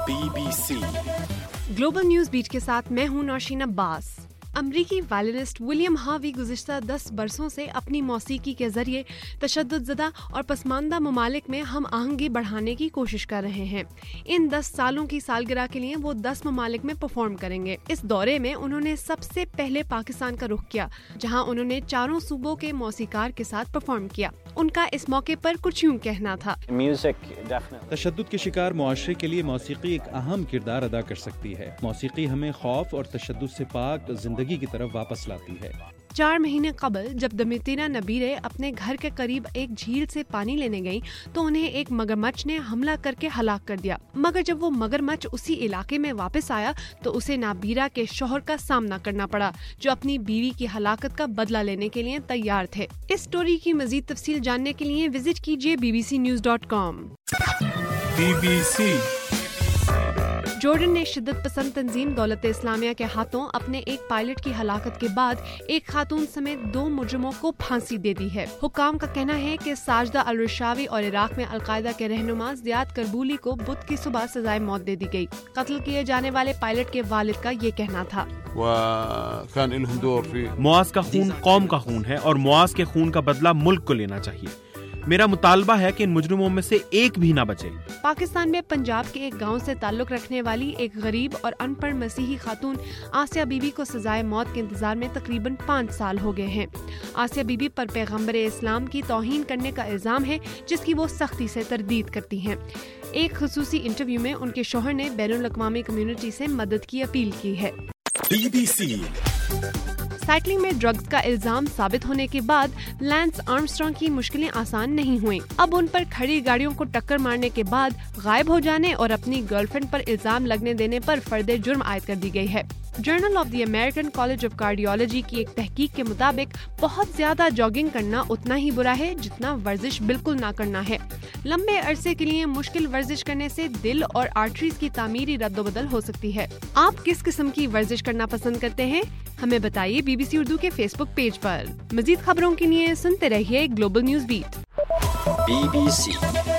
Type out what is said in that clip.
BBC global news beat के साथ मैं हूं नौशीन अब्बास। अमरीकी वायलिनिस्ट विलियम हार्वी गुज़िश्ता 10 बरसों से अपनी मौसीकी के जरिए तशद्दुद और पसमानदा ममालिक में हम आहंगी बढ़ाने की कोशिश कर रहे हैं। इन 10 सालों की सालगिरह के लिए वो 10 ममालिक में परफॉर्म करेंगे। इस दौरे में उन्होंने सबसे पहले पाकिस्तान का रुख किया, जहां उन्होंने 4 सूबों के मौसीकार के साथ परफॉर्म किया। उनका इस मौके पर कुछ यूं कहना था। तशद्दुद के शिकार मुआशरे के लिए मौसीकी एक अहम किरदार अदा कर सकती है। मौसीकी हमें खौफ और तशद्दुद से पाक जिंदगी की तरफ वापस लाती है। 4 महीने कबल जब दमितीना नबीरे अपने घर के करीब एक झील से पानी लेने गईं, तो उन्हें एक मगरमच्छ ने हमला करके हलाक कर दिया। मगर जब वो मगरमच्छ उसी इलाके में वापस आया तो उसे नाबीरा के शौहर का सामना करना पड़ा, जो अपनी बीवी की हलाकत का बदला लेने के लिए तैयार थे। इस स्टोरी की मजीद तफसील जानने के लिए विजिट कीजिए bbcnews.com। BBC जॉर्डन ने शिद्दत पसंद तंजीम दौलत इस्लामिया के हाथों अपने एक पायलट की हलाकत के बाद एक खातून समेत 2 मुजरिमों को फांसी दे दी है। हुकाम का कहना है कि साजदा अल-रुशावी और इराक में अलकायदा के रहनुमा ज़ियाद करबूली को बुध की सुबह सजाए मौत दे दी गई। कत्ल किए जाने वाले पायलट के वालिद का ये कहना था। मुआज का खून कौम का खून है और मुआज के खून का बदला मुल्क को लेना चाहिए। मेरा मुतालबा है कि इन मुजरिमों में से एक भी ना बचे। पाकिस्तान में पंजाब के एक गांव से ताल्लुक रखने वाली एक गरीब और अनपढ़ मसीही खातून आसिया बीबी को सजाए मौत के इंतजार में तकरीबन 5 साल हो गए हैं। आसिया बीबी पर पैगंबर इस्लाम की तौहीन करने का इल्जाम है, जिसकी वो सख्ती से तरदीद करती हैं। एक खुसूसी इंटरव्यू में उनके शौहर ने बैनुल अक़वामी कम्युनिटी से मदद की अपील की है। BBC साइकिलिंग में ड्रग्स का इल्जाम साबित होने के बाद लैंस आर्मस्ट्रॉन्ग की मुश्किलें आसान नहीं हुई। अब उन पर खड़ी गाड़ियों को टक्कर मारने के बाद गायब हो जाने और अपनी गर्लफ्रेंड पर इल्जाम लगने देने पर फर्द जुर्म आयद कर दी गई है। Journal of the American College of Cardiology की एक तहकीक के मुताबिक बहुत ज्यादा जॉगिंग करना उतना ही बुरा है जितना वर्जिश बिल्कुल ना करना है। लंबे अरसे के लिए मुश्किल वर्जिश करने से दिल और आर्टरीज की तामीरी रद्दोबदल हो सकती है। आप किस किस्म की वर्जिश करना पसंद करते हैं? हमें बताइए BBC उर्दू के फेसबुक पेज पर। मजीद खबरों के लिए सुनते रहिए ग्लोबल न्यूज बीट। BBC